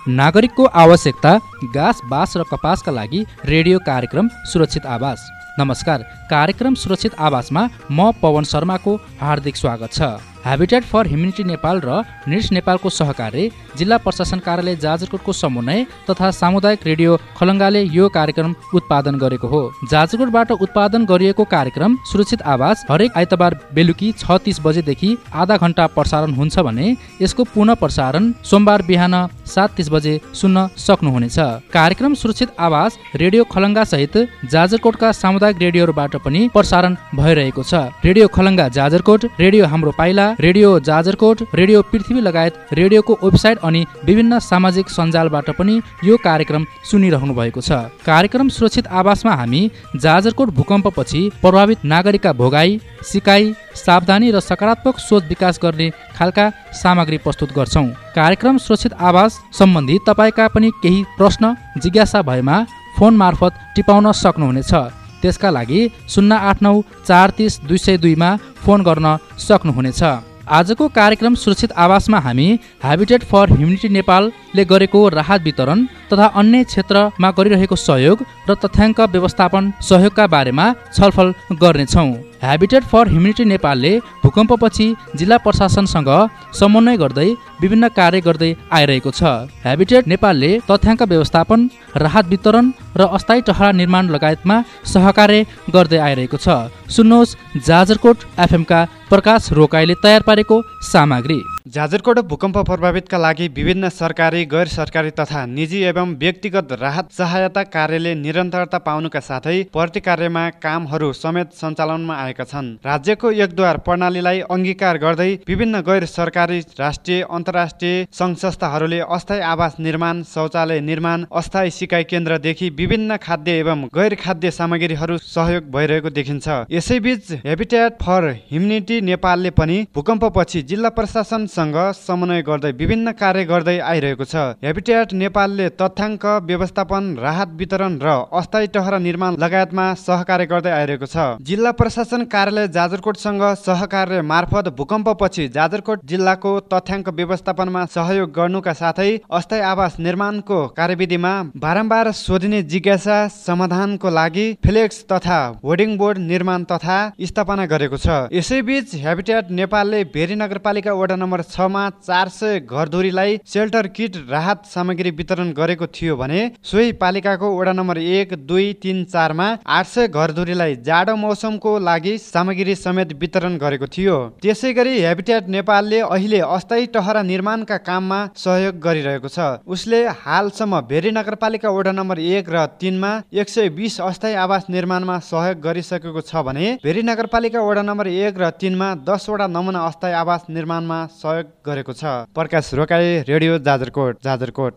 नागरिकको आवश्यकता घाँस बाँस र कपासका लागि रेडियो कार्यक्रम सुरक्षित आवास। नमस्कार, कार्यक्रम सुरक्षित आवासमा म पवन शर्माको हार्दिक स्वागत छ। ह्याबिटेट फर ह्युमेनिटी नेपाल र निड्स नेपालको सहकार्य जिल्ला प्रशासन कार्यालय जाजरकोटको समन्वय तथा सामुदायिक रेडियो खलङ्गाले यो कार्यक्रम उत्पादन गरेको हो। जाजरकोटबाट उत्पादन गरिएको कार्यक्रम सुरक्षित आवास हरेक आइतबार बेलुकी 6:30 बजेदेखि आधा घण्टा प्रसारण हुन्छ भने यसको पुनः प्रसारण सोमबार बिहान 7:30 बजे सुन्न सक्नुहुनेछ। कार्यक्रम सुरक्षित आवास रेडियो खलङ्गा सहित जाजरकोटका सामुदायिक रेडियोबाट पनि प्रसारण भइरहेको छ। रेडियो खलङ्गा जाजरकोट, रेडियो हाम्रो पाइला, रेडियो जाजरकोट, रेडियो पृथ्वी लगायत रेडियोको वेबसाइट अनि विभिन्न सामाजिक सञ्जालबाट पनि यो कार्यक्रम सुनिरहनु भएको छ। कार्यक्रम सुरक्षित आवासमा हामी जाजरकोट भूकम्पपछि प्रभावित नागरिकका भोगाई, सिकाइ, सावधानी र सकारात्मक सोच विकास गर्ने खालका सामग्री प्रस्तुत गर्छौं। कार्यक्रम सुरक्षित आवास सम्बन्धी तपाईका पनि केही प्रश्न जिज्ञासा भएमा फोन मार्फत टिपाउन सक्नुहुनेछ। त्यसका लागि 089 430 202 मा फोन गर्न सक्नुहुनेछ। आजको कार्यक्रम सुरक्षित आवासमा हामी ह्याबिटेट फर ह्युमेनिटी नेपालले गरेको राहत वितरण तथा अन्य क्षेत्रमा गरिरहेको सहयोग र तथ्याङ्क व्यवस्थापन सहयोगका बारेमा छलफल गर्नेछौँ। ह्याबिटेट फर ह्युमेनिटी नेपालले भूकम्पपछि जिल्ला प्रशासनसँग समन्वय गर्दै विभिन्न कार्य गर्दै आइरहेको छ। ह्याबिटेट नेपालले तथ्याङ्क व्यवस्थापन, राहत वितरण र अस्थायी टहरा निर्माण लगायतमा सहकार्य गर्दै आइरहेको छ। सुन्नुहोस् जाजरकोट एफएमका प्रकाश रोकाईले तयार पारेको सामग्री। जाजरकोट भूकम्प प्रभावितका लागि विभिन्न सरकारी, गैर सरकारी तथा निजी एवं व्यक्तिगत राहत सहायता कार्यले निरन्तरता पाउनुका साथै प्रति कार्यमा कामहरू समेत सञ्चालनमा आएका छन्। राज्यको एकद्वार प्रणालीलाई अंगीकार गर्दै विभिन्न गैर सरकारी, राष्ट्रिय, अन्तर्राष्ट्रिय सङ्घ संस्थाहरूले अस्थायी आवास निर्माण, शौचालय निर्माण, अस्थायी सिकाइ केन्द्रदेखि विभिन्न खाद्य एवं गैर खाद्य सामग्रीहरू सहयोग भइरहेको देखिन्छ। यसैबीच ह्याबिटेट फर ह्युमेनिटी नेपालले पनि भूकम्पपछि जिल्ला प्रशासन समन्वय गर्दै विभिन्न कार्य गर्दै आइरहेको छ। ह्याबिटेट नेपालले तथ्याङ्क व्यवस्थापन, राहत वितरण र अस्थायी टहरा निर्माण लगायतमा सहकार्य गर्दै आइरहेको छ। जिल्ला प्रशासन कार्यालय जाजरकोटसँग सहकार्य मार्फत भूकम्पपछि जाजरकोट जिल्लाको तथ्याङ्क व्यवस्थापनमा सहयोग गर्नुका साथै अस्थायी आवास निर्माणको कार्यविधिमा बारम्बार सोधिने जिज्ञासा समाधानको लागि फ्लेक्स तथा होर्डिङ बोर्ड निर्माण तथा स्थापना गरेको छ। यसैबीच ह्याबिटेट नेपालले भेरी नगरपालिका वडा नम्बर 6 मा 400 घरधुरीलाई सेल्टर किट राहत सामग्री वितरण गरेको थियो भने सोही पालिकाको वडा नम्बर 1, 2, 3, 4 मा 800 घरधुरीलाई जाडो मौसमको लागि सामग्री समेत वितरण गरेको थियो। त्यसैगरी ह्याबिटेट नेपालले अहिले अस्थायी टहरा निर्माणका काममा सहयोग गरिरहेको छ। उसले हालसम्म भेरी नगरपालिका वडा नम्बर 1 र 3 मा 120 अस्थायी आवास निर्माणमा सहयोग गरिसकेको छ भने भेरी नगरपालिका वडा नम्बर 1 र 3 मा 10 वटा नमुना अस्थायी आवास निर्माणमा सहयोग गरेको छ। प्रकाश रोकाई, रेडियो जाजरकोट।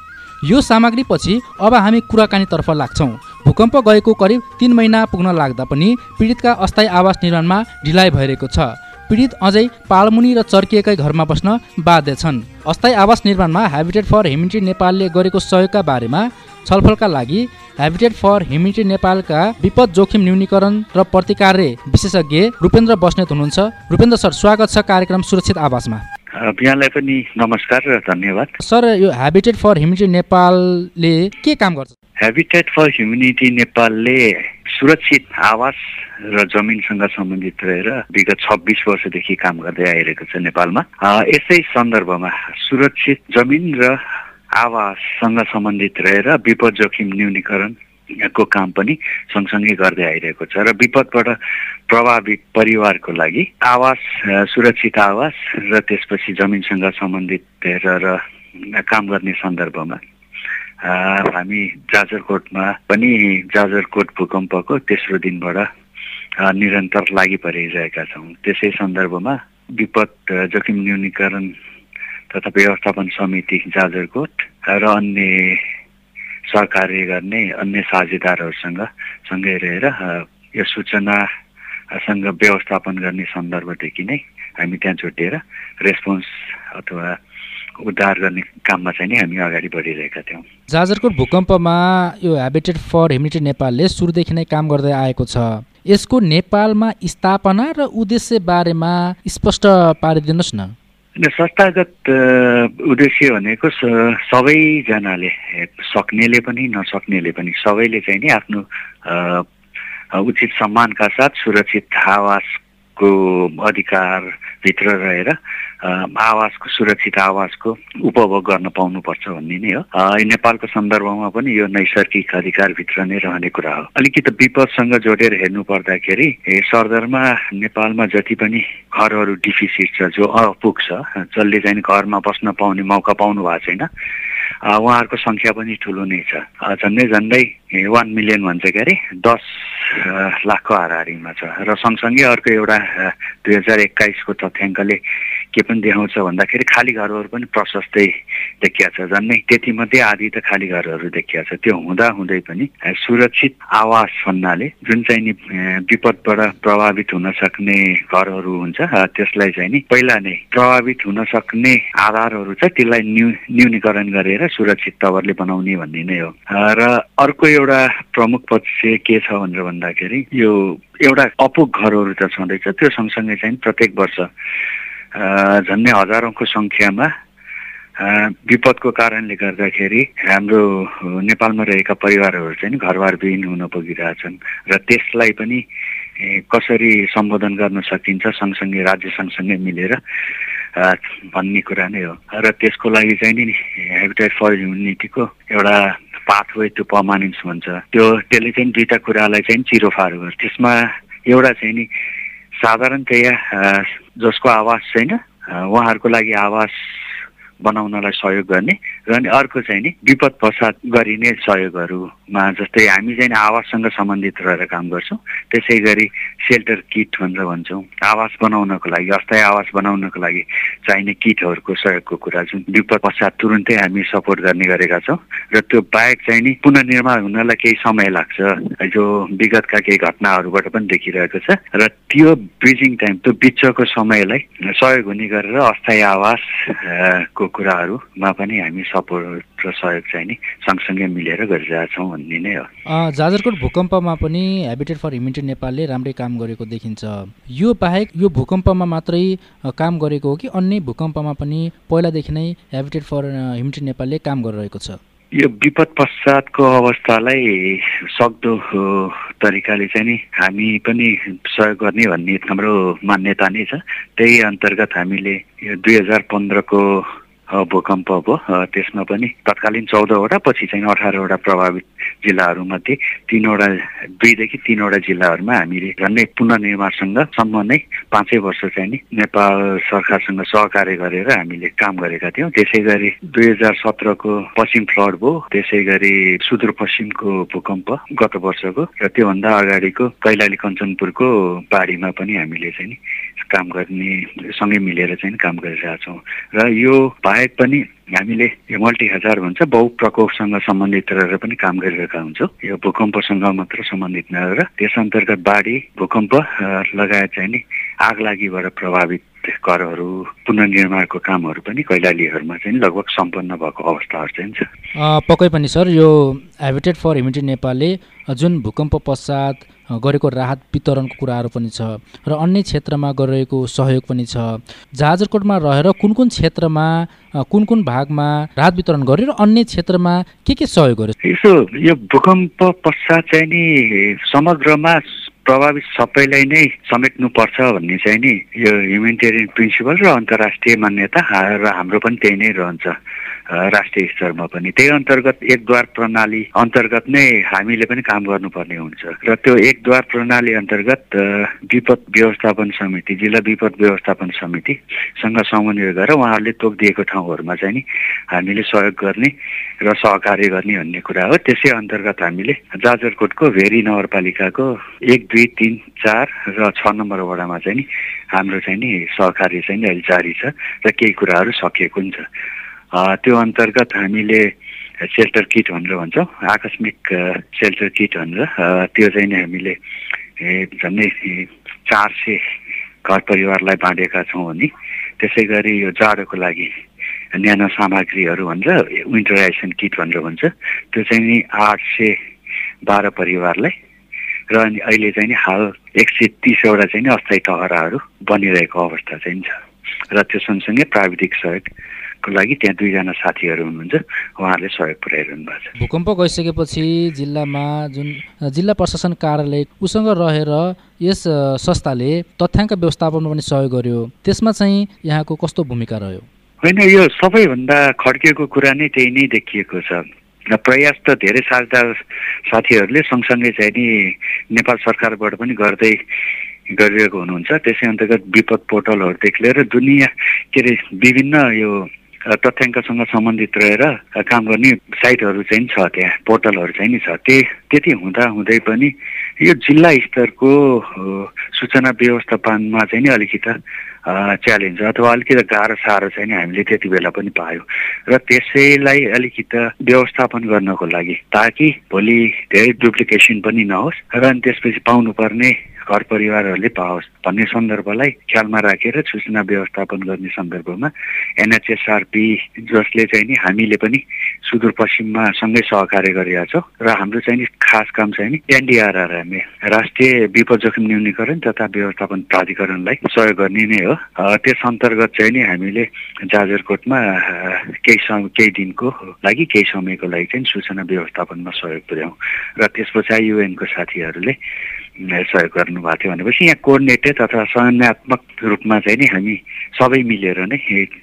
यो सामग्री पछि अब हामी कुराकानीतर्फ लाग्छौँ। भूकम्प गएको करिब 3 महिना पुग्न लाग्दा पनि पीडितका अस्थायी आवास निर्माणमा ढिलाइ भइरहेको छ। पीडित अझै पालमुनि र चर्किएकै घरमा बस्न बाध्य छन्। अस्थायी आवास निर्माणमा ह्याबिटेट फर ह्युमेनिटी नेपालले गरेको सहयोगका बारेमा छलफलका लागि ह्याबिटेट फर ह्युमेनिटी नेपालका विपद जोखिम न्यूनीकरण र प्रतिकार्य विशेषज्ञ रूपेन्द्र बस्नेत हुनुहुन्छ। रूपेन्द्र सर, स्वागत छ कार्यक्रम सुरक्षित आवासमा। यहाँलाई पनि नमस्कार र धन्यवाद। सर, यो ह्याबिटेट फर ह्युमेनिटी नेपालले के काम गर्छ? ह्याबिटेट फर ह्युमेनिटी नेपालले सुरक्षित आवास र जमिनसँग सम्बन्धित रहेर विगत 26 वर्षदेखि काम गर्दै आइरहेको छ नेपालमा। यसै सन्दर्भमा सुरक्षित जमिन र आवाससँग सम्बन्धित रहेर विपद जोखिम न्यूनीकरण को काम पनि सँगसँगै गर्दै आइरहेको छ र विपदबाट प्रभावित परिवारको लागि आवास, सुरक्षित आवास र त्यसपछि जमिनसँग सम्बन्धित र काम गर्ने सन्दर्भमा हामी जाजरकोटमा पनि जाजरकोट भूकम्पको तेस्रो दिनबाट निरन्तर लागि परिरहेका छौँ। त्यसै सन्दर्भमा विपद जोखिम न्यूनीकरण तथा व्यवस्थापन समिति जाजरकोट र अन्य सहकार्य गर्ने अन्य साझेदारहरूसँग सँगै रहेर यो सूचनासँग व्यवस्थापन गर्ने सन्दर्भदेखि नै हामी त्यहाँ छुट्टिएर रेस्पोन्स अथवा उद्धार गर्ने काममा चाहिँ नि हामी अगाडि बढिरहेका थियौँ। जाजरकोट भूकम्पमा यो ह्याबिटेट फर ह्युमेनिटी नेपालले सुरुदेखि नै काम गर्दै आएको छ। यसको नेपालमा स्थापना र उद्देश्य बारेमा स्पष्ट पारिदिनुहोस् न। संस्थागत उद्देश्य भनेको सबैजनाले सक्नेले पनि नसक्नेले पनि सबैले चाहिँ नि आफ्नो उचित सम्मानका साथ सुरक्षित आवासको अधिकार भित्र रहेर सुरक्षित आवासको उपभोग गर्न पाउनुपर्छ भन्ने नै हो। नेपालको सन्दर्भमा पनि यो नैसर्गिक अधिकारभित्र नै रहने कुरा हो। अलिकति विपदसँग जोडेर हेर्नु पर्दाखेरि सरदरमा नेपालमा जति पनि घरहरू डिफिसिट छ, जो अपुग छ, जसले चाहिँ घरमा बस्न पाउने मौका पाउनु भएको छैन, उहाँहरूको सङ्ख्या पनि ठुलो नै छ। झन्डै 1 मिलियन भन्छ के अरे, 10 लाखको हाराहारीमा छ। र सँगसँगै अर्को एउटा 2021को तथ्याङ्कले के पनि देखाउँछ भन्दाखेरि खाली घरहरू पनि प्रशस्तै देखिया छ। झन्डै त्यति मध्ये आधी त खाली घरहरू देखिया छ। त्यो हुँदै पनि सुरक्षित आवास भन्नाले जुन चाहिँ नि विपदबाट प्रभावित हुन सक्ने घरहरू हुन्छ, त्यसलाई चाहिँ नि पहिला नै प्रभावित हुन सक्ने आधारहरू छ, त्यसलाई न्यूनीकरण गरेर सुरक्षित तवरले बनाउने भन्ने नै हो। र अर्को एउटा प्रमुख पक्ष के छ भनेर भन्दाखेरि यो एउटा अपुग घरहरू त छँदैछ, त्यो सँगसँगै चाहिँ प्रत्येक वर्ष झन्डै हजारौंको संख्यामा विपदको कारणले गर्दाखेरि हाम्रो नेपालमा रहेका परिवारहरू चाहिँ घरबार विहीन हुन पुगिरहेछन्। र त्यसलाई पनि कसरी सम्बोधन गर्न सकिन्छ सँगसँगै राज्य सँगसँगै मिलेर भन्ने कुरा नै हो। र त्यसको लागि चाहिँ नि हेबिटेट फर ह्युम्यानिटीको एउटा पाथवे टु पर्मानेन्स भन्छ, त्यसले चाहिँ दुईटा कुरालाई चाहिँ चिरोफारो गर्छ। त्यसमा एउटा चाहिँ नि साधारणतया जसको आवास छैन उहाँहरूको लागि आवास बनाउनलाई सहयोग गर्ने, र अनि अर्को चाहिँ नि विपद पश्चात गरिने सहयोगहरूमा जस्तै हामी चाहिँ आवाससँग सम्बन्धित रहेर काम गर्छौँ। त्यसै गरी सेल्टर किट भनेर भन्छौँ, आवास बनाउनको लागि, अस्थायी आवास बनाउनको लागि चाहिने किटहरूको सहयोगको कुरा जुन विपद पश्चात तुरुन्तै हामी सपोर्ट गर्ने गरेका छौँ। र त्यो बाहेक चाहिँ नि पुनर्निर्माण हुनलाई केही समय लाग्छ, जो विगतका केही घटनाहरूबाट पनि देखिरहेको छ। र त्यो ब्रिजिङ टाइम, त्यो बिचको समयलाई सहयोग हुने गरेर अस्थायी आवासको कुराहरूमा पनि हामी सपोर्ट र सहयोग चाहिँ नि सँगसँगै मिलेर गरिरहेका छौँ भन्ने नै हो। जाजरकोट भूकम्पमा पनि हेबिटेट फर ह्युम्यानिटी नेपालले राम्रै काम गरेको देखिन्छ। यो बाहेक यो भूकम्पमा मात्रै काम गरेको हो कि अन्य भूकम्पमा पनि पहिलादेखि नै हेबिटेट फर ह्युम्यानिटी नेपालले काम गरिरहेको छ? यो विपद पश्चातको अवस्थालाई सक्दो तरिकाले चाहिँ नि हामी पनि सहयोग गर्ने भन्ने हाम्रो मान्यता नै छ। त्यही अन्तर्गत हामीले यो 2015को भूकम्प भयो, त्यसमा पनि तत्कालीन 14वटा पछि चाहिँ 18वटा प्रभावित जिल्लाहरूमध्ये 2 देखि 3वटा जिल्लाहरूमा हामीले झन्डै पुनर्निर्माणसँग सम्बन्धै 5 वर्ष चाहिँ नि नेपाल सरकारसँग सहकार्य गरेर हामीले काम गरेका थियौँ। त्यसै गरी 2017को पश्चिम फ्लड भयो, त्यसै गरी सुदूरपश्चिमको भूकम्प गत वर्षको, र त्योभन्दा अगाडिको कैलाली कञ्चनपुरको बाढीमा पनि हामीले चाहिँ नि काम गर्ने सँगै मिलेर चाहिँ काम गरिरहेका छौँ। र यो बाहेक पनि हामीले यो मल्टी हजार भन्छ, बहुप्रकोपसँग सम्बन्धित रहेर पनि काम गरिरहेका हुन्छौँ। यो भूकम्पसँग मात्र सम्बन्धित नरहेर त्यस अन्तर्गत बाढी, भूकम्प लगायत चाहिँ नि आगलागीबाट प्रभावित घरहरू पुनर्निर्माणको कामहरू पनि कैलालीहरूमा चाहिँ लगभग सम्पन्न भएको अवस्थाहरू चाहिँ छ। पक्कै पनि सर, यो हेबिटेट फर ह्युम्यानिटी नेपालले जुन भूकम्प पश्चात गरेको राहत वितरणको कुराहरू पनि छ र अन्य क्षेत्रमा गरिरहेको सहयोग पनि छ। जाजरकोटमा रहेर कुन क्षेत्रमा कुन भागमा राहत वितरण गर्यो र अन्य क्षेत्रमा के सहयोग गर्यो? यो भूकम्प पश्चात चाहिँ नि समग्रमा प्रभावित सबैलाई नै समेट्नुपर्छ भन्ने चाहिँ नि यो ह्युमेनिटेरियन प्रिन्सिपल र अन्तर्राष्ट्रिय मान्यता, र हाम्रो पनि त्यही नै रहन्छ राष्ट्रिय स्तरमा पनि। त्यही अन्तर्गत एकद्वार प्रणाली अन्तर्गत नै हामीले पनि काम गर्नुपर्ने हुन्छ। र त्यो एकद्वार प्रणाली अन्तर्गत विपद व्यवस्थापन समिति, जिल्ला विपद व्यवस्थापन समितिसँग समन्वय गरेर उहाँहरूले तोकिदिएको ठाउँहरूमा चाहिँ नि हामीले सहयोग गर्ने र सहकार्य गर्ने भन्ने कुरा हो। त्यसै अन्तर्गत हामीले जाजरकोटको भेरी नगरपालिकाको 1, 2, 3, 4 र 6 नम्बर वडामा चाहिँ नि हाम्रो चाहिँ नि सहकार्य चाहिँ नि अहिले जारी छ र केही कुराहरू सकिएको पनि छ। त्यो अन्तर्गत हामीले सेल्टर किट भनेर भन्छौँ, आकस्मिक सेल्टर किट भनेर, त्यो चाहिँ नि हामीले झन्डै 400 घर परिवारलाई बाँडेका छौँ भने। त्यसै गरी यो जाडोको लागि न्यानो सामग्रीहरू भनेर विन्टराइजेसन किट भनेर भन्छ, त्यो चाहिँ नि 812 परिवारलाई र अनि अहिले चाहिँ नि हाल 130वटा चाहिँ नि अस्थायी टहराहरू बनिरहेको अवस्था चाहिँ छ र त्यो सँगसँगै प्राविधिक सहयोगको लागि त्यहाँ 2जना साथीहरू हुनुहुन्छ, उहाँहरूले सहयोग पुर्याइरहनु भएको छ। भूकम्प गइसकेपछि जिल्लामा जुन जिल्ला प्रशासन कार्यालय उसँग रहेर यस संस्थाले तथ्याङ्क व्यवस्थापनमा पनि सहयोग गर्यो, त्यसमा चाहिँ यहाँको कस्तो भूमिका रह्यो? होइन, यो सबैभन्दा खड्किएको कुरा नै त्यही नै देखिएको छ। प्रयास त धेरै साझेदार साथीहरूले सँगसँगै चाहिँ नि नेपाल सरकारबाट पनि गरिरहेको हुनुहुन्छ। त्यसै अन्तर्गत विपद पोर्टलहरूदेखि लिएर दुनियाँ विभिन्न यो तथ्याङ्कसँग सम्बन्धित रहेर काम गर्ने साइटहरू चाहिँ छ, त्यहाँ पोर्टलहरू चाहिँ नि छ। त्यति हुँदै पनि यो जिल्ला स्तरको सूचना व्यवस्थापनमा चाहिँ नि अलिकति च्यालेन्ज अथवा अलिकति गाह्रो साह्रो चाहिँ नि हामीले त्यति बेला पनि पायौँ र त्यसैलाई अलिकति व्यवस्थापन गर्नको लागि ताकि भोलि धेरै डुप्लिकेसन पनि नहोस् र अनि त्यसपछि पाउनुपर्ने घर परिवारहरूले पाओस् भन्ने सन्दर्भलाई ख्यालमा राखेर सूचना व्यवस्थापन गर्ने सन्दर्भमा NHSRP जसले चाहिँ नि हामीले पनि सुदूरपश्चिममा सँगै सहकार्य गरिरहेका छौँ र हाम्रो चाहिँ नि खास काम चाहिँ नि NDRRM राष्ट्रिय विपद जोखिम न्यूनीकरण तथा व्यवस्थापन प्राधिकरणलाई सहयोग गर्ने नै हो। त्यस अन्तर्गत चाहिँ नि हामीले जाजरकोटमा केही दिनको लागि केही समयको लागि चाहिँ सूचना व्यवस्थापनमा सहयोग पुर्याउँ र त्यस पछाडि UN को साथीहरूले सहयोग गर्नुभएको थियो भनेपछि यहाँ कोअर्डिनेटेड अथवा समन्वयात्मक रूपमा चाहिँ नि हामी सबै मिलेर नै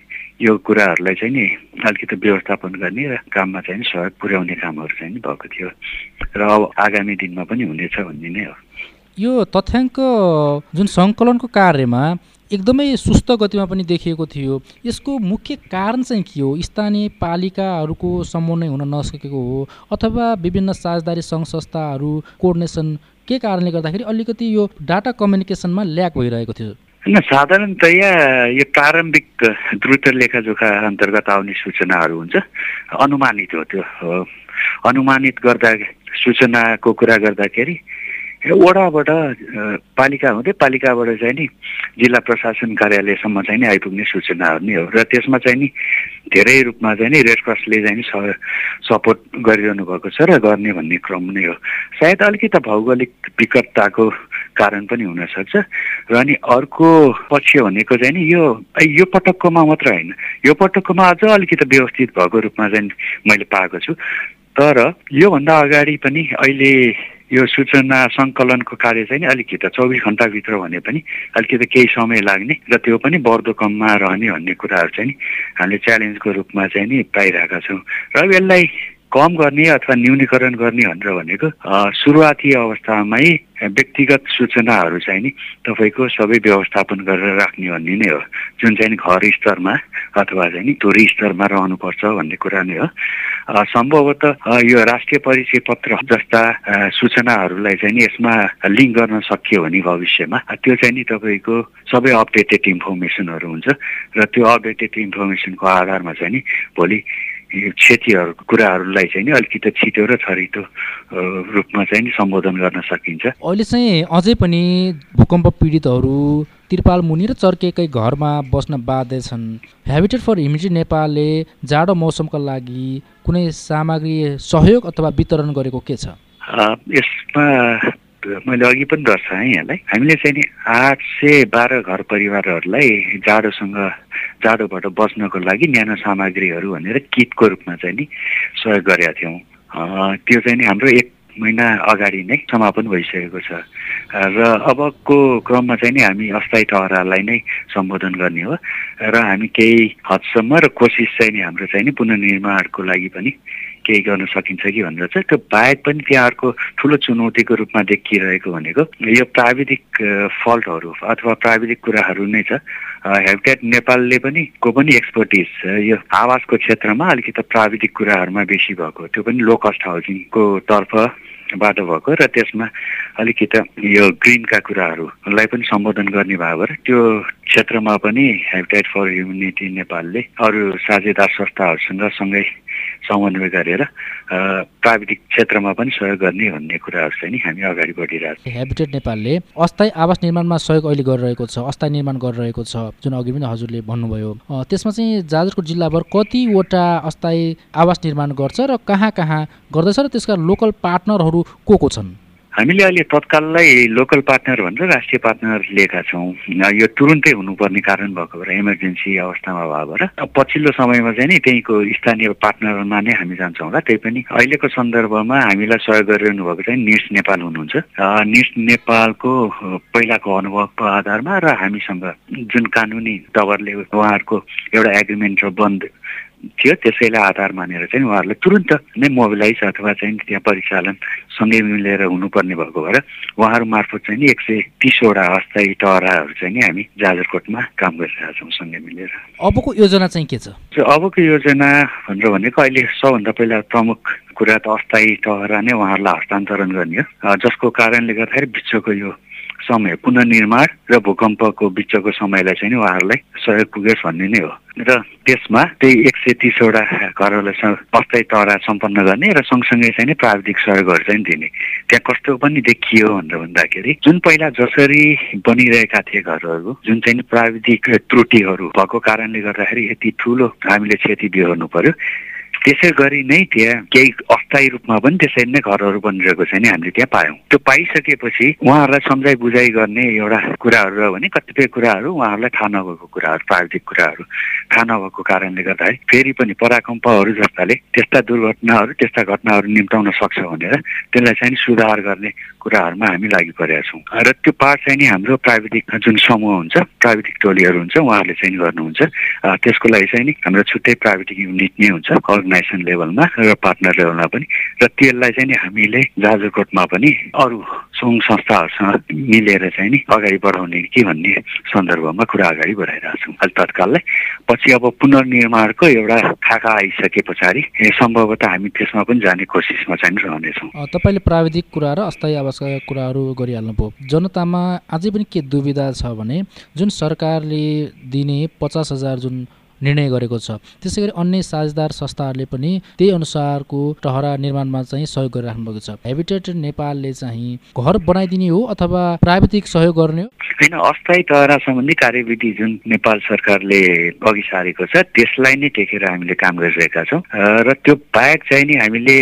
यो कुराहरूलाई चाहिँ नि अलिकति व्यवस्थापन गर्ने र काममा चाहिँ सहयोग पुर्याउने कामहरू चाहिँ भएको थियो र अब आगामी दिनमा पनि हुनेछ भन्ने नै हो। यो तथ्याङ्क जुन सङ्कलनको कार्यमा एकदमै सुस्त गतिमा पनि देखिएको थियो, यसको मुख्य कारण चाहिँ के हो? स्थानीय पालिकाहरूको समन्वय हुन नसकेको हो अथवा विभिन्न साझेदारी सङ्घ संस्थाहरू कोअर्डिनेसन के कारणले गर्दाखेरि अलिकति यो डाटा कम्युनिकेसनमा ल्याक भइरहेको थियो? होइन, साधारणतया यो प्रारम्भिक द्रुत लेखाजोखा अन्तर्गत आउने सूचनाहरू हुन्छ, अनुमानित हो। त्यो अनुमानित गर्दा सूचनाको कुरा गर्दाखेरि वडाबाट पालिका हुँदै पालिकाबाट चाहिँ नि जिल्ला प्रशासन कार्यालयसम्म चाहिँ नि आइपुग्ने सूचनाहरू नै हो र त्यसमा चाहिँ नि धेरै रूपमा चाहिँ नि रेड क्रसले चाहिँ नि सपोर्ट गरिरहनु भएको छ र गर्ने भन्ने क्रम नै हो। सायद अलिकति भौगोलिक विकटताको कारण पनि हुनसक्छ र अनि अर्को पक्ष भनेको चाहिँ नि यो पटककोमा मात्र होइन, यो पटककोमा अझ अलिकति व्यवस्थित भएको रूपमा चाहिँ मैले पाएको छु। तर योभन्दा अगाडि पनि अहिले यो सूचना सङ्कलनको कार्य चाहिँ नि अलिकति 24 घण्टाभित्र भने पनि अलिकति केही समय लाग्ने र त्यो पनि बढ्दो कममा रहने भन्ने कुराहरू चाहिँ नि हामीले च्यालेन्जको रूपमा चाहिँ नि पाइरहेका छौँ र यसलाई कम गर्ने अथवा न्यूनीकरण गर्ने भनेको सुरुवाती अवस्थामै व्यक्तिगत सूचनाहरू चाहिँ नि तपाईँको सबै व्यवस्थापन गरेर राख्ने भन्ने नै हो, जुन चाहिँ घर स्तरमा अथवा चाहिँ नि धुरी स्तरमा रहनुपर्छ भन्ने कुरा नै हो। सम्भवतः यो राष्ट्रिय परिचय पत्र जस्ता सूचनाहरूलाई चाहिँ नि यसमा लिङ्क गर्न सकियो भने भविष्यमा त्यो चाहिँ नि तपाईँको सबै अपडेटेड इन्फर्मेसनहरू हुन्छ र त्यो अपडेटेड इन्फर्मेसनको आधारमा चाहिँ नि भोलि क्षतिहरूको कुराहरूलाई चाहिँ नि अलिकति छिटो र छरितो रूपमा चाहिँ नि सम्बोधन गर्न सकिन्छ। अहिले चाहिँ अझै पनि भूकम्प पीडितहरू तिरपाल मुनि र चर्किएकै घरमा बस्न बाध्य छन्। हेबिटेट फर ह्युमेनिटी नेपालले जाडो मौसमका लागि कुनै सामग्री सहयोग अथवा वितरण गरेको के छ? यसमा मैले अघि पनि दर्शाएँ यहाँलाई, हामीले चाहिँ नि 812 घर परिवारहरूलाई जाडोबाट बच्नको लागि न्यानो सामग्रीहरू भनेर किटको रूपमा चाहिँ नि सहयोग गरेका थियौँ। त्यो चाहिँ नि हाम्रो 1 महिना अगाडि नै समापन भइसकेको छ र अबको क्रममा चाहिँ नि हामी अस्थायी टहरालाई नै सम्बोधन गर्ने हो र हामी केही हदसम्म र कोसिस चाहिँ नि हाम्रो चाहिँ नि पुनर्निर्माणको लागि पनि केही गर्न सकिन्छ कि भनेर चाहिँ त्यो बाहेक पनि त्यहाँ अर्को ठुलो चुनौतीको रूपमा देखिरहेको भनेको यो प्राविधिक फल्टहरू अथवा प्राविधिक कुराहरू नै छ। हेबिटेट नेपालले पनि एक्सपर्टिज यो आवासको क्षेत्रमा अलिकति प्राविधिक कुराहरूमा बेसी भएको, त्यो पनि लो कस्ट हाउसिङको तर्फबाट भएको र त्यसमा अलिकति यो ग्रिनका कुराहरूलाई पनि सम्बोधन गर्ने भयो भएर त्यो क्षेत्रमा पनि हेबिटेट फर ह्युमेनिटी नेपालले अरू साझेदार संस्थाहरूसँग सँगै समन्वय गरेर प्राविधिक क्षेत्रमा पनि सहयोग गर्ने भन्ने कुराहरू चाहिँ नि हामी अगाडि बढिरहेको छौँ। हेबिटेट नेपालले अस्थायी आवास निर्माणमा सहयोग अहिले गरिरहेको छ, अस्थायी निर्माण गरिरहेको छ, जुन अघि पनि हजुरले भन्नुभयो। त्यसमा चाहिँ जाजरकोट जिल्लाभर कतिवटा अस्थायी आवास निर्माण गर्छ र कहाँ कहाँ गर्दैछ र त्यसका लोकल पार्टनरहरू को छन्? हामीले अहिले तत्काललाई लोकल पार्टनर भनेर राष्ट्रिय पार्टनर लिएका छौँ। यो तुरुन्तै हुनुपर्ने कारण भएको भएर इमर्जेन्सी अवस्थामा भयो भएर पछिल्लो समयमा चाहिँ नि त्यहीँको स्थानीय पार्टनरमा नै हामी जान्छौँ होला। त्यही पनि अहिलेको सन्दर्भमा हामीलाई सहयोग गरिरहनु भएको चाहिँ निड्स नेपाल हुनुहुन्छ। निड्स नेपालको पहिलाको अनुभवको आधारमा र हामीसँग जुन कानुनी तवरले उहाँहरूको एउटा एग्रिमेन्ट र बन्द थियो त्यसैलाई आधार मानेर चाहिँ उहाँहरूले तुरन्त नै मोबिलाइज अथवा चाहिँ त्यहाँ परिचालन सँगै मिलेर हुनुपर्ने भएको भएर उहाँहरू मार्फत चाहिँ 130वटा अस्थायी टहराहरू चाहिँ नि हामी जाजरकोटमा काम गरिरहेका छौँ सँगै मिलेर। अबको योजना चाहिँ के छ? अबको योजना भनेर भनेको अहिले सबभन्दा पहिला प्रमुख कुरा त अस्थायी टहरा नै उहाँहरूलाई हस्तान्तरण गर्ने हो, जसको कारणले गर्दाखेरि बिचको यो समय पुनर्निर्माण र भूकम्पको बिचको समयलाई चाहिँ उहाँहरूलाई सहयोग पुगोस् भन्ने नै हो र त्यसमा त्यही 130वटा घरहरूलाई अस्थायी टहरा सम्पन्न गर्ने र सँगसँगै चाहिँ प्राविधिक सहयोगहरू चाहिँ दिने। त्यहाँ कस्तो पनि देखियो भनेर भन्दाखेरि जुन पहिला जसरी बनिरहेका थिए घरहरू जुन चाहिँ प्राविधिक त्रुटिहरू भएको कारणले गर्दाखेरि यति ठुलो हामीले क्षति बिहोर्नु पर्यो, त्यसै गरी नै त्यहाँ केही अस्थायी रूपमा पनि त्यसरी नै घरहरू बनिरहेको चाहिँ हामीले त्यहाँ पायौँ। त्यो पाइसकेपछि उहाँहरूलाई सम्झाइ बुझाइ गर्ने एउटा कुराहरू रह्यो भने कतिपय कुराहरू उहाँहरूलाई थाहा नभएको कुराहरू प्राविधिक कुराहरू थाहा नभएको कारणले गर्दाखेरि फेरि पनि पराकम्पहरू जस्ताले त्यस्ता दुर्घटनाहरू त्यस्ता घटनाहरू निम्ताउन सक्छ भनेर त्यसलाई चाहिँ सुधार गर्ने कुराहरूमा हामी लागि परेका छौँ र त्यो पार्ट चाहिँ नि हाम्रो प्राविधिक जुन समूह हुन्छ प्राविधिक टोलीहरू हुन्छ उहाँहरूले चाहिँ गर्नुहुन्छ। त्यसको लागि चाहिँ नि हाम्रो छुट्टै प्राविधिक युनिट नै हुन्छ अर्गनाइजेसन लेभलमा र पार्टनर लेभलमा पनि, र त्यसलाई चाहिँ नि हामीले जाजरकोटमा पनि अरू सङ्घ संस्थाहरूसँग मिलेर चाहिँ नि अगाडि बढाउने कि भन्ने सन्दर्भमा कुरा अगाडि बढाइरहेको छौँ अहिले तत्काललाई। पछि अब पुनर्निर्माणको एउटा खाका आइसके पछाडि सम्भवतः हामी त्यसमा पनि जाने कोसिसमा चाहिँ रहनेछौँ। तपाईँले प्राविधिक कुरा र अस्थायी आवासका कुराहरू गरिहाल्नुभयो। जनतामा अझै पनि के दुविधा छ भने जुन सरकारले दिने 50,000 जुन निर्णय गरेको छ त्यसै गरी अन्य साझेदार संस्थाहरूले पनि त्यही अनुसारको टहरा निर्माणमा चाहिँ सहयोग गरिराख्नु भएको छ। हेबिटेट नेपालले चाहिँ घर बनाइदिने हो अथवा प्राविधिक सहयोग गर्ने हो? होइन, अस्थायी टहरा सम्बन्धी कार्यविधि जुन नेपाल सरकारले अघि सारेको छ त्यसलाई नै टेकेर हामीले काम गरिरहेका छौँ र त्यो बाहेक चाहिँ नि हामीले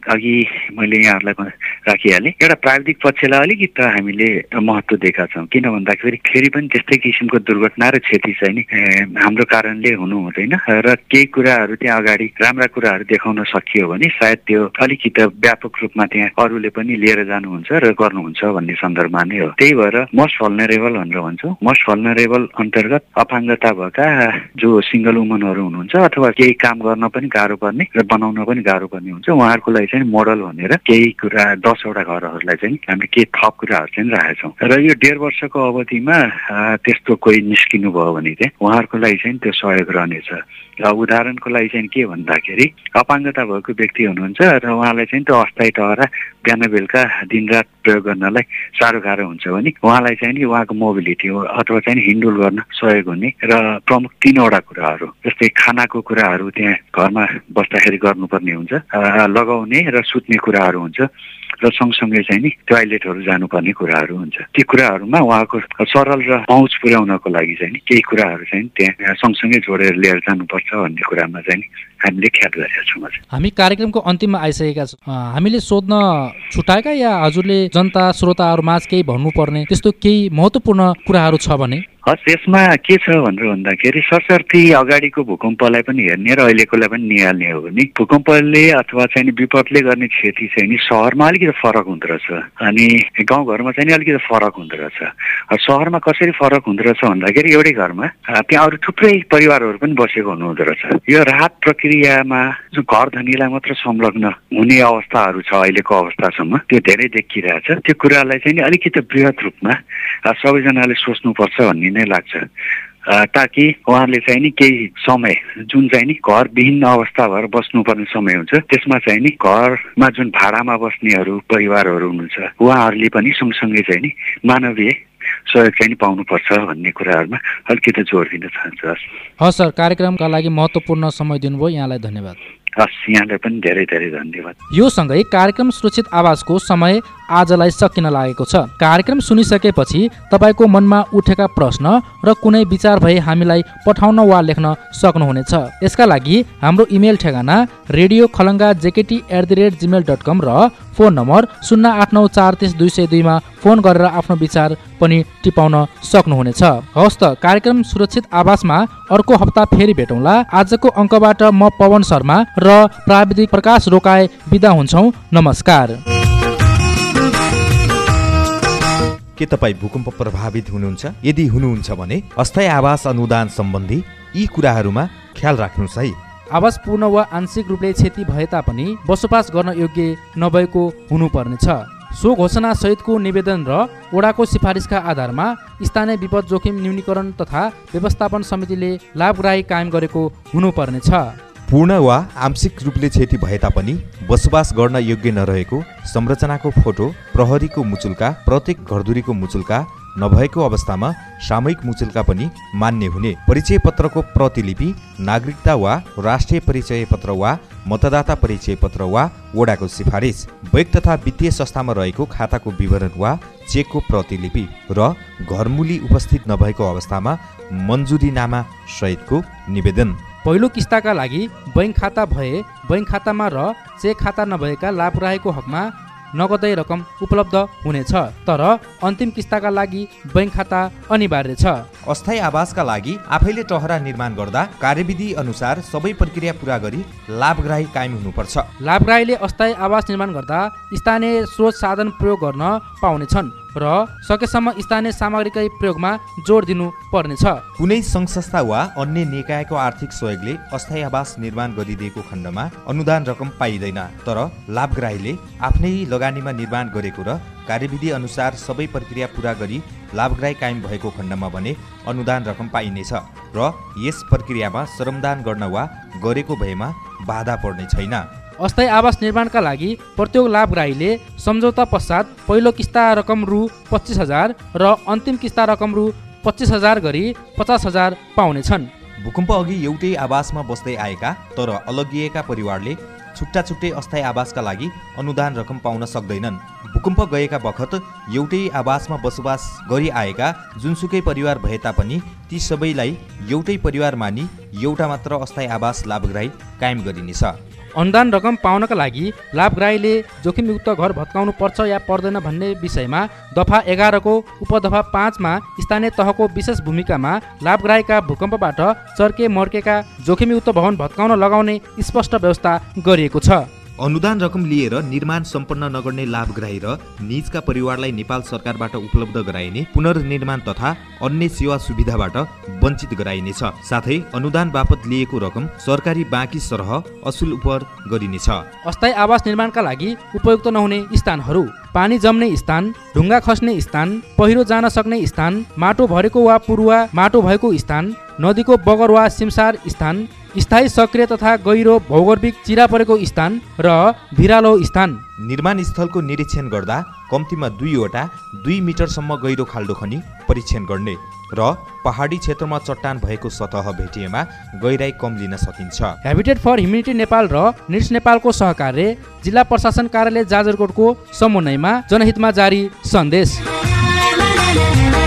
अघि मैले यहाँहरूलाई राखिहालेँ एउटा प्राविधिक पक्षलाई अलिकति हामीले महत्त्व दिएका छौँ। किन भन्दाखेरि फेरि पनि त्यस्तै किसिमको दुर्घटना र क्षति चाहिँ नि हाम्रो कारणले हुनु हुँदैन र केही कुराहरू त्यहाँ अगाडि राम्रा कुराहरू देखाउन सकियो भने सायद त्यो अलिकति व्यापक रूपमा त्यहाँ अरूले पनि लिएर जानुहुन्छ र गर्नुहुन्छ भन्ने सन्दर्भमा नै हो। त्यही भएर मोस्ट भल्नरेबल भनेर भन्छौँ। मोस्ट भल्नरेबल अन्तर्गत अपाङ्गता भएका जो सिङ्गल वुमनहरू हुनुहुन्छ अथवा केही काम गर्न पनि गाह्रो पर्ने र बनाउन पनि गाह्रो पर्ने हुन्छ उहाँहरूको लागि मोडल भनेर केही कुरा 10वटा घरहरूलाई चाहिँ हामीले केही थप कुराहरू चाहिँ राखेका छौँ र यो 1.5 वर्षको अवधिमा त्यस्तो कोही निस्किनु भयो भने चाहिँ उहाँहरूको लागि चाहिँ त्यो सहयोग रहनेछ। उदाहरणको लागि चाहिँ के भन्दाखेरि अपाङ्गता भएको व्यक्ति हुनुहुन्छ र उहाँलाई चाहिँ त्यो अस्थायी टहरा बिहान बेलुका दिनरात प्रयोग गर्नलाई साह्रो गाह्रो हुन्छ भने उहाँलाई चाहिँ नि उहाँको मोबिलिटी अथवा चाहिँ हिँडडुल गर्न सहयोग हुने र प्रमुख 3वटा कुराहरू जस्तै खानाको कुराहरू त्यहाँ घरमा बस्दाखेरि गर्नुपर्ने हुन्छ, लगाउने र सुत्ने कुराहरू हुन्छ र सँगसँगै चाहिँ नि टोयलेटहरू जानुपर्ने कुराहरू हुन्छ। ती कुराहरूमा उहाँको सरल र पहुँच पुर्याउनको लागि चाहिँ नि केही कुराहरू चाहिँ त्यहाँ सँगसँगै जोडेर लिएर जानुपर्छ भन्ने कुरामा चाहिँ हामीले ख्याल गरेका छौँ। हामी कार्यक्रमको अन्तिममा आइसकेका छौँ। हामीले सोध्न छुटाएका या हजुरले जनता श्रोताहरूमाझ केही भन्नुपर्ने त्यस्तो केही महत्त्वपूर्ण कुराहरू छ भने? त्यसमा के छ भनेर भन्दाखेरि सरसर्ती अगाडिको भूकम्पलाई पनि हेर्ने र अहिलेकोलाई पनि निहाल्ने हो भने भूकम्पले अथवा चाहिँ विपदले गर्ने क्षति चाहिँ नि सहरमा अलिकति फरक हुँदो रहेछ अनि गाउँघरमा चाहिँ अलिकति फरक हुँदो रहेछ। सहरमा कसरी फरक हुँदो रहेछ भन्दाखेरि एउटै घरमा त्यहाँ अरू थुप्रै परिवारहरू पनि बसेको हुनुहुँदो रहेछ। यो राहत प्रक्रियामा जो घर धनीलाई मात्र संलग्न हुने अवस्थाहरू छ अहिलेको अवस्थासम्म त्यो धेरै देखिरहेछ। त्यो कुरालाई चाहिँ अलिकति बृहत रूपमा सबैजनाले सोच्नुपर्छ भन्ने नै लाग्छ ताकि उहाँहरूले चाहिँ नि केही समय जुन चाहिँ नि घर विहीन अवस्था भएर बस्नुपर्ने समय हुन्छ त्यसमा चाहिँ नि घरमा जुन भाडामा बस्नेहरू परिवारहरू हुनुहुन्छ उहाँहरूले पनि सँगसँगै चाहिँ नि मानवीय सहयोग चाहिँ पाउनुपर्छ भन्ने कुराहरूमा अलिकति जोड दिन चाहन्छु। हस् सर, कार्यक्रमका लागि महत्त्वपूर्ण समय दिनुभयो, यहाँलाई धन्यवाद। हस्, यहाँलाई पनि धेरै धेरै धन्यवाद। यो सँगै कार्यक्रम सुरक्षित आवासको समय आजलाई सकिन लागेको छ। कार्यक्रम सुनिसकेपछि तपाईको मनमा उठेका प्रश्न र कुनै विचार भए हामीलाई पठाउन वा लेख्न सक्नुहुनेछ। यसका लागि हाम्रो इमेल ठेगाना radiokhalangaJKT@gmail.com र फोन नम्बर 08943202 मा फोन गरेर आफ्नो विचार पनि टिपाउन सक्नुहुनेछ। हवस् त, कार्यक्रम सुरक्षित आवासमा अर्को हप्ता फेरि भेटौँला। आजको अङ्कबाट म पवन शर्मा र प्राविधिक प्रकाश रोकाए बिदा हुन्छौँ। नमस्कार। के तपाईँ भूकम्प प्रभावित हुनुहुन्छ? यदि हुनुहुन्छ भने अस्थायी आवास अनुदान सम्बन्धी यी कुराहरूमा ख्याल राख्नुहोस् है। आवास पूर्ण वा आंशिक रूपले क्षति भए तापनि बसोबास गर्न योग्य नभएको हुनुपर्नेछ। सो घोषणा सहितको निवेदन र वडाको सिफारिसका आधारमा स्थानीय विपद जोखिम न्यूनीकरण तथा व्यवस्थापन समितिले लाभग्राही कायम गरेको हुनुपर्नेछ। पूर्ण वा आंशिक रूपले क्षति भए तापनि बसोबास गर्न योग्य नरहेको संरचनाको फोटो, प्रहरीको मुचुल्का, प्रत्येक घरधुरीको मुचुल्का नभएको अवस्थामा सामूहिक मुचुल्का पनि मान्य हुने। परिचय पत्रको प्रतिलिपि, नागरिकता वा राष्ट्रिय परिचय पत्र वा मतदाता परिचय पत्र वा वडाको सिफारिस, बैङ्क तथा वित्तीय संस्थामा रहेको खाताको विवरण वा चेकको प्रतिलिपि र घरमूली उपस्थित नभएको अवस्थामा मन्जुरीनामा सहितको निवेदन। पहिलो किस्ताका लागि बैङ्क खाता भए बैङ्क खातामा र चेक खाता नभएका लाभग्राहीको हकमा नगदै रकम उपलब्ध हुनेछ, तर अन्तिम किस्ताका लागि बैङ्क खाता अनिवार्य छ। अस्थायी आवासका लागि आफैले टहरा निर्माण गर्दा कार्यविधि अनुसार सबै प्रक्रिया पूरा गरी लाभग्राही कायम हुनुपर्छ। लाभग्राहीले अस्थायी आवास निर्माण गर्दा स्थानीय स्रोत साधन प्रयोग गर्न पाउनेछन् र सकेसम्म स्थानीय सामग्रीकै प्रयोगमा जोड दिनु पर्नेछ। कुनै सङ्घ संस्था वा अन्य निकायको आर्थिक सहयोगले अस्थायी आवास निर्माण गरिदिएको खण्डमा अनुदान रकम पाइँदैन, तर लाभग्राहीले आफ्नै लगानीमा निर्माण गरेको र कार्यविधि अनुसार सबै प्रक्रिया पूरा गरी लाभग्राही कायम भएको खण्डमा भने अनुदान रकम पाइनेछ र यस प्रक्रियामा श्रमदान गर्न वा गरेको भएमा बाधा पर्ने छैन। अस्थायी आवास निर्माणका लागि प्रत्येक लाभग्राहीले सम्झौता पश्चात पहिलो किस्ता रकम रु 25,000 र अन्तिम किस्ता रकम रु 25,000 गरी 50,000 पाउनेछन्। भूकम्प अघि एउटै आवासमा बस्दै आएका तर अलगिएका परिवारले छुट्टा छुट्टै अस्थायी आवासका लागि अनुदान रकम पाउन सक्दैनन्। भूकम्प गएका बखत एउटै आवासमा बसोबास गरी आएका जुनसुकै परिवार भए तापनि ती सबैलाई एउटै परिवार मानी एउटा मात्र अस्थायी आवास लाभग्राही कायम गरिनेछ। अनुदान रकम पाउनका लागि लाभग्राहीले जोखिमयुक्त घर भत्काउनु पर्छ या पर्दैन भन्ने विषयमा दफा 11 को उपदफा 5 मा स्थानीय तहको विशेष भूमिकामा लाभग्राहीका भूकम्पबाट चर्के मर्केका जोखिमयुक्त भवन भत्काउन लगाउने स्पष्ट व्यवस्था गरिएको छ। अनुदान रकम लिएर निर्माण सम्पन्न नगर्ने लाभग्राही र निजका परिवारलाई नेपाल सरकारबाट उपलब्ध गराइने पुनर्निर्माण तथा अन्य सेवा सुविधाबाट वञ्चित गराइनेछ। साथै अनुदान बापत लिएको रकम सरकारी बाँकी सरह असुल उप गरिनेछ। अस्थायी आवास निर्माणका लागि उपयुक्त नहुने स्थानहरू: पानी जम्ने स्थान, ढुङ्गा खस्ने स्थान, पहिरो जान सक्ने स्थान, माटो भरेको वा पुरुवा माटो भएको स्थान, नदीको बगर वा सिमसार स्थान, स्थायी सक्रिय तथा गहिरो भौगोलिक चिरा परेको स्थान र भिरालो स्थान। निर्माण स्थलको निरीक्षण गर्दा कम्तीमा 2 वटा 2 मिटरसम्म गहिरो खाल्डो खनी परीक्षण गर्ने र पहाडी क्षेत्रमा चट्टान भएको सतह भेटिएमा गहिराई कम लिन सकिन्छ। ह्याबिटेट फर ह्युमेनिटी नेपाल र निड्स नेपालको सहकार्य, जिल्ला प्रशासन कार्यालय जाजरकोटको समन्वयमा जनहितमा जारी सन्देश।